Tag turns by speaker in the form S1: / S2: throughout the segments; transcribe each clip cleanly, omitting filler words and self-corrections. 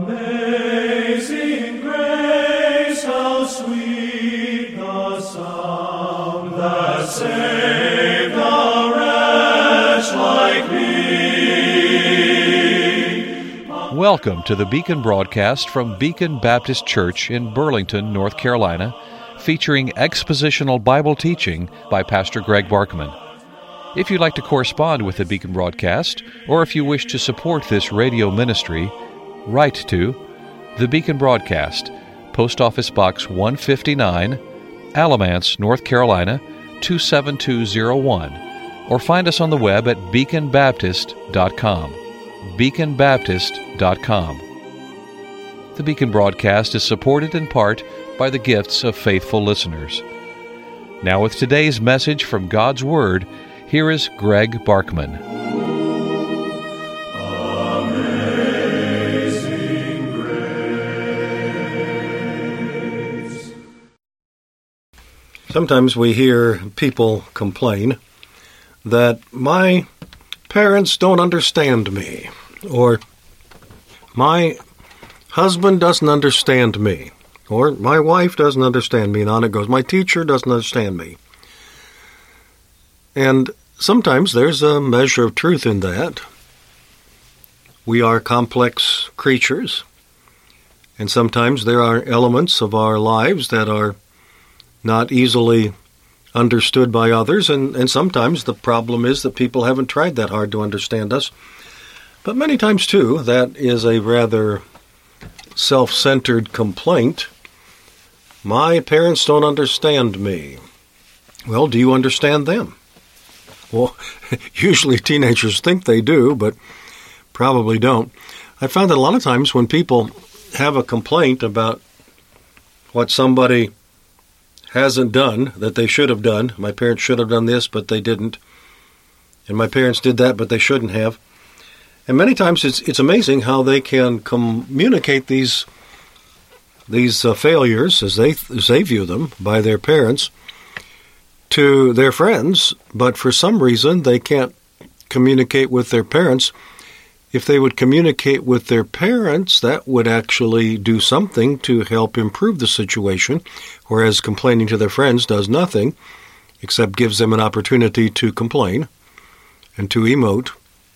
S1: Amazing grace, how sweet the sound that saved a wretch like me.
S2: Welcome to the Beacon broadcast from Beacon Baptist Church in Burlington, North Carolina, featuring expositional Bible teaching by Pastor Greg Barkman. If you'd like to correspond with the Beacon broadcast, or if you wish to support this radio ministry, write to the Beacon Broadcast, Post Office Box 159, Alamance, North Carolina 27201, or find us on the web at beaconbaptist.com. beaconbaptist.com. The Beacon broadcast is supported in part by the gifts of faithful listeners. Now with today's message from God's Word, here is Greg Barkman.
S1: Amazing grace.
S3: Sometimes we hear people complain that my parents don't understand me, or my husband doesn't understand me, or my wife doesn't understand me, and on it goes. My teacher doesn't understand me. And sometimes there's a measure of truth in that. We are complex creatures, and sometimes there are elements of our lives that are not easily understood by others, and sometimes the problem is that people haven't tried that hard to understand us. But many times, too, that is a rather self-centered complaint. My parents don't understand me. Well, do you understand them? Well, usually teenagers think they do, but probably don't. I found that a lot of times when people have a complaint about what somebody hasn't done that they should have done, my parents should have done this, but they didn't, and my parents did that, but they shouldn't have. And many times it's amazing how they can communicate these failures, as they view them, by their parents to their friends, but for some reason they can't communicate with their parents. If they would communicate with their parents, that would actually do something to help improve the situation, whereas complaining to their friends does nothing, except gives them an opportunity to complain and to emote.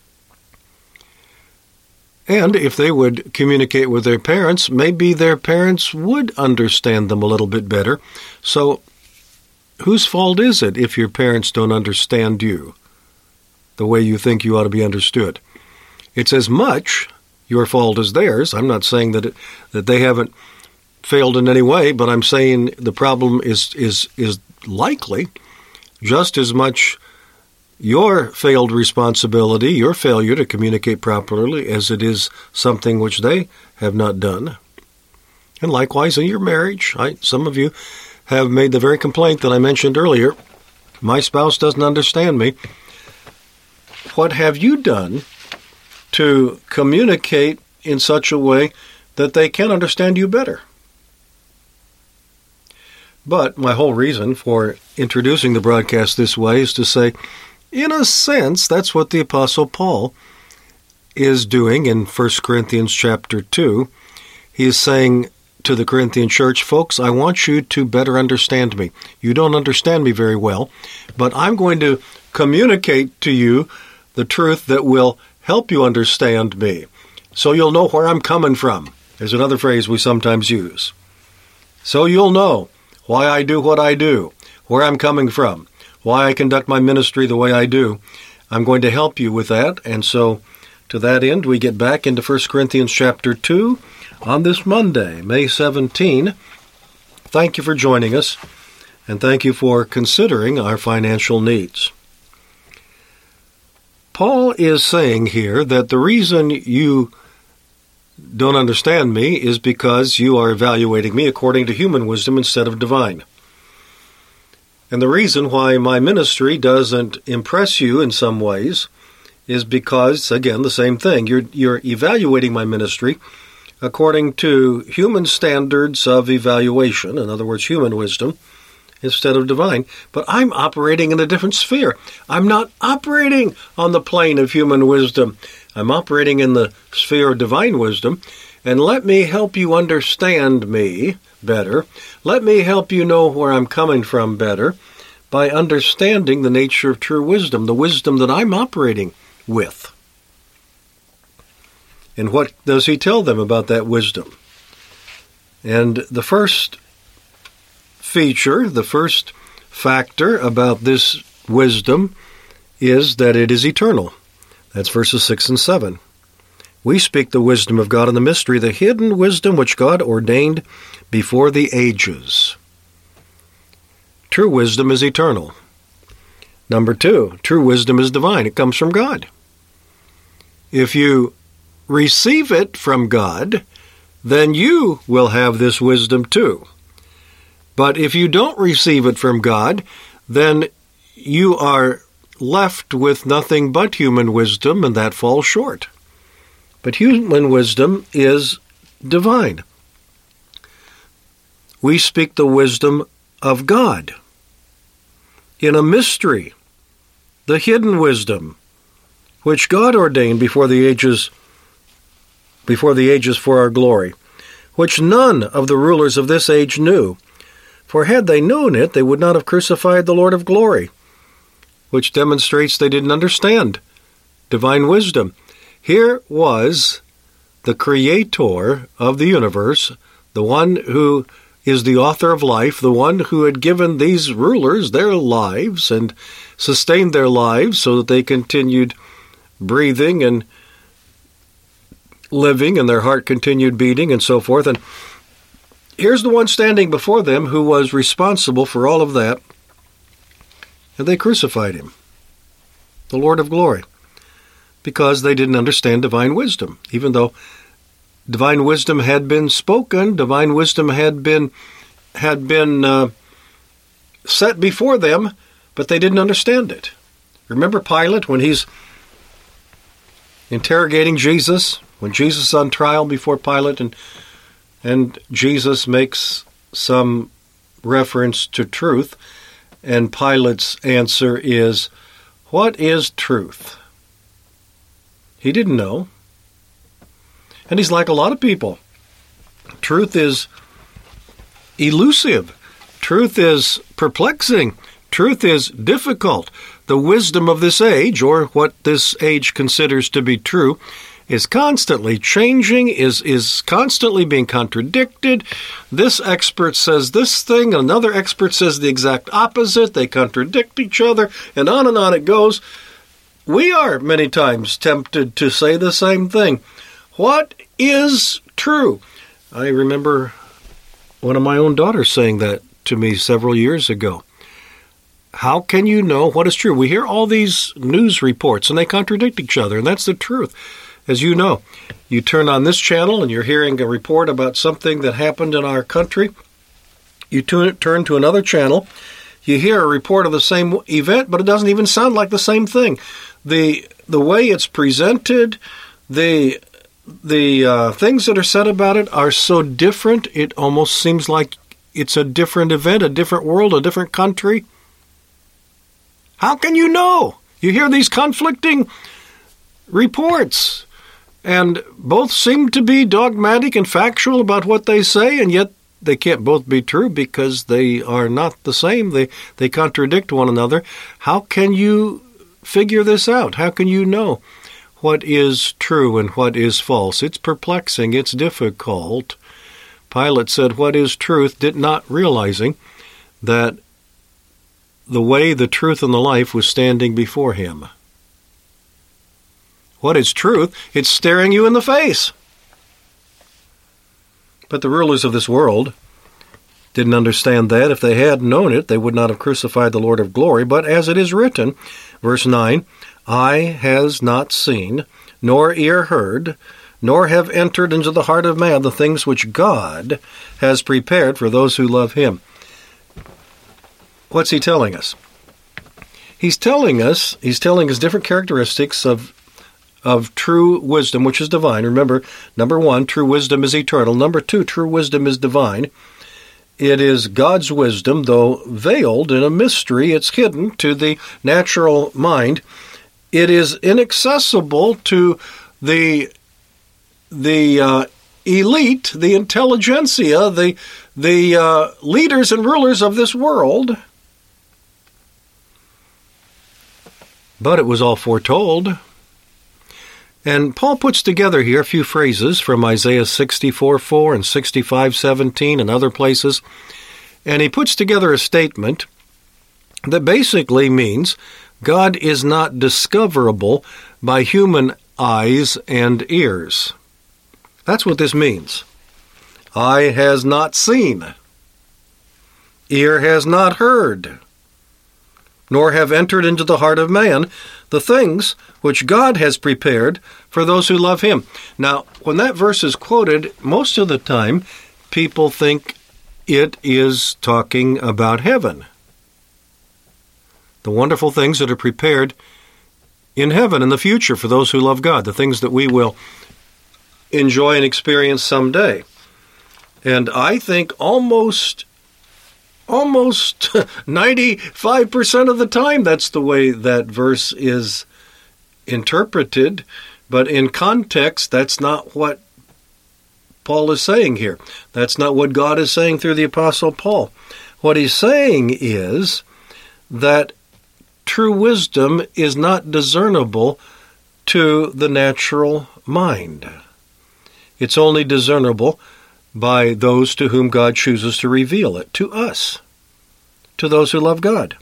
S3: And if they would communicate with their parents, maybe their parents would understand them a little bit better. So whose fault is it if your parents don't understand you the way you think you ought to be understood? It's as much your fault as theirs. I'm not saying that they haven't failed in any way, but I'm saying the problem is likely just as much your failed responsibility, your failure to communicate properly, as it is something which they have not done. And likewise in your marriage, some of you have made the very complaint that I mentioned earlier. My spouse doesn't understand me. What have you done to communicate in such a way that they can understand you better? But my whole reason for introducing the broadcast this way is to say, in a sense, that's what the Apostle Paul is doing in 1 Corinthians chapter 2. He is saying to the Corinthian church, folks, I want you to better understand me. You don't understand me very well, but I'm going to communicate to you the truth that will help you understand me, so you'll know where I'm coming from. There's another phrase we sometimes use. So you'll know why I do what I do, where I'm coming from, why I conduct my ministry the way I do. I'm going to help you with that, and so to that end, we get back into 1 Corinthians chapter 2 on this Monday, May 17. Thank you for joining us, and thank you for considering our financial needs. Paul is saying here that the reason you don't understand me is because you are evaluating me according to human wisdom instead of divine. And the reason why my ministry doesn't impress you in some ways is because, again, the same thing. You're evaluating my ministry according to human standards of evaluation, in other words, human wisdom, instead of divine. But I'm operating in a different sphere. I'm not operating on the plane of human wisdom. I'm operating in the sphere of divine wisdom, and let me help you understand me better. Let me help you know where I'm coming from better by understanding the nature of true wisdom, the wisdom that I'm operating with. And what does he tell them about that wisdom? And the first feature, the first factor about this wisdom is that it is eternal. That's verses 6 and 7. We speak the wisdom of God in the mystery, the hidden wisdom which God ordained before the ages. True wisdom is eternal. Number 2, true wisdom is divine. It comes from God. If you receive it from God, then you will have this wisdom too. But if you don't receive it from God, then you are left with nothing but human wisdom, and that falls short. But human wisdom is divine. We speak the wisdom of God in a mystery, the hidden wisdom, which God ordained before the ages for our glory, which none of the rulers of this age knew. For had they known it, they would not have crucified the Lord of glory, which demonstrates they didn't understand divine wisdom. Here was the creator of the universe, the one who is the author of life, the one who had given these rulers their lives and sustained their lives so that they continued breathing and living and their heart continued beating and so forth. And here's the one standing before them who was responsible for all of that, and they crucified him, the Lord of glory, because they didn't understand divine wisdom. Even though divine wisdom had been spoken, divine wisdom had been set before them, but they didn't understand it. Remember Pilate when he's interrogating Jesus, when Jesus is on trial before Pilate, and Jesus makes some reference to truth, and Pilate's answer is, "What is truth?" He didn't know. And he's like a lot of people. Truth is elusive. Truth is perplexing. Truth is difficult. The wisdom of this age, or what this age considers to be true, is constantly changing, is constantly being contradicted. This expert says this thing, another expert says the exact opposite. They contradict each other, and on it goes. We are many times tempted to say the same thing. What is true? I remember one of my own daughters saying that to me several years ago. How can you know what is true? We hear all these news reports, and they contradict each other, and that's the truth. As you know, you turn on this channel, and you're hearing a report about something that happened in our country. You turn to another channel, you hear a report of the same event, but it doesn't even sound like the same thing. The way it's presented, the things that are said about it are so different, it almost seems like it's a different event, a different world, a different country. How can you know? You hear these conflicting reports, and both seem to be dogmatic and factual about what they say, and yet they can't both be true because they are not the same. They contradict one another. How can you figure this out? How can you know what is true and what is false? It's perplexing. It's difficult. Pilate said, "What is truth?" not realizing that the way, the truth, and the life was standing before him. What is truth? It's staring you in the face. But the rulers of this world didn't understand that. If they had known it, they would not have crucified the Lord of glory. But as it is written, verse 9, "Eye has not seen, nor ear heard, nor have entered into the heart of man the things which God has prepared for those who love him." What's he telling us? He's telling us different characteristics of true wisdom, which is divine. Remember, number 1, true wisdom is eternal. Number 2, true wisdom is divine. It is God's wisdom, though veiled in a mystery. It's hidden to the natural mind. It is inaccessible to the elite, the intelligentsia, the leaders and rulers of this world. But it was all foretold. And Paul puts together here a few phrases from Isaiah 64:4 and 65:17 and other places. And he puts together a statement that basically means God is not discoverable by human eyes and ears. That's what this means. Eye has not seen, ear has not heard, nor have entered into the heart of man the things which God has prepared for those who love him. Now, when that verse is quoted, most of the time people think it is talking about heaven. The wonderful things that are prepared in heaven in the future for those who love God, the things that we will enjoy and experience someday. And I think almost 95% of the time that's the way that verse is interpreted, but in context that's not what Paul is saying here. That's not what God is saying through the Apostle Paul. What he's saying is that true wisdom is not discernible to the natural mind. It's only discernible by those to whom God chooses to reveal it, to us, to those who love God.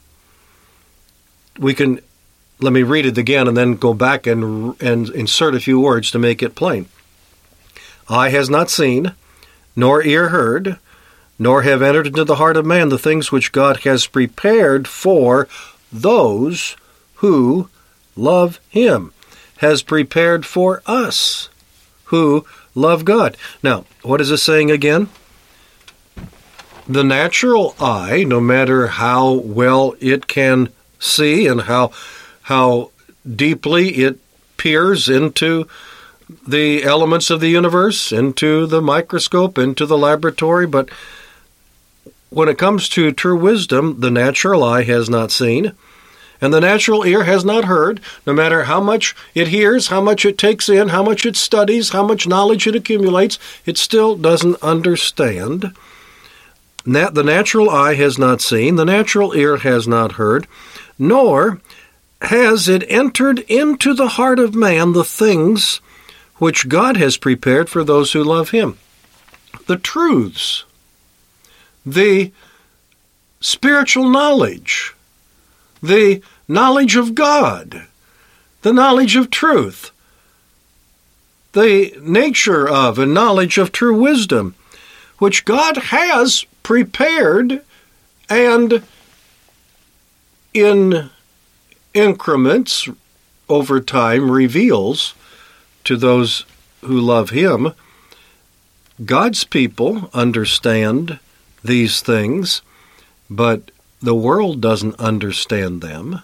S3: Let me read it again and then go back and insert a few words to make it plain. Eye has not seen, nor ear heard, nor have entered into the heart of man the things which God has prepared for those who love him, has prepared for us who love God. Now, what is this saying again? The natural eye, no matter how well it can see and how deeply it peers into the elements of the universe, into the microscope, into the laboratory, but when it comes to true wisdom, the natural eye has not seen, and the natural ear has not heard, no matter how much it hears, how much it takes in, how much it studies, how much knowledge it accumulates, it still doesn't understand. The natural eye has not seen, the natural ear has not heard, nor has it entered into the heart of man the things which God has prepared for those who love him. The truths, the spiritual knowledge, the knowledge of God, the knowledge of truth, the nature of and knowledge of true wisdom, which God has prepared and in increments over time reveals to those who love him. God's people understand these things, but the world doesn't understand them.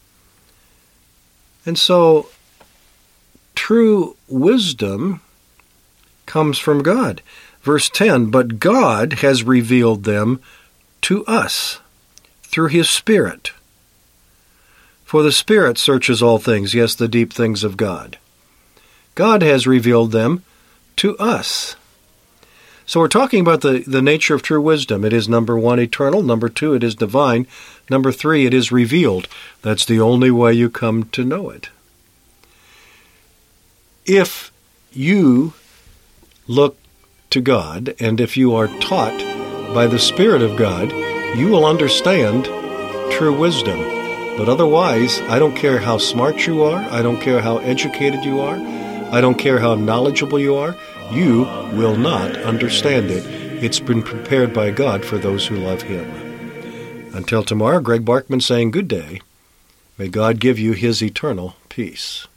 S3: And so true wisdom comes from God. Verse 10, but God has revealed them to us through his Spirit. For the Spirit searches all things, yes, the deep things of God. God has revealed them to us. So we're talking about the nature of true wisdom. It is, number one, eternal. Number two, it is divine. Number three, it is revealed. That's the only way you come to know it. If you look to God, and if you are taught by the Spirit of God, you will understand true wisdom. But otherwise, I don't care how smart you are, I don't care how educated you are, I don't care how knowledgeable you are, you will not understand it. It's been prepared by God for those who love him. Until tomorrow, Greg Barkman saying good day. May God give you his eternal peace.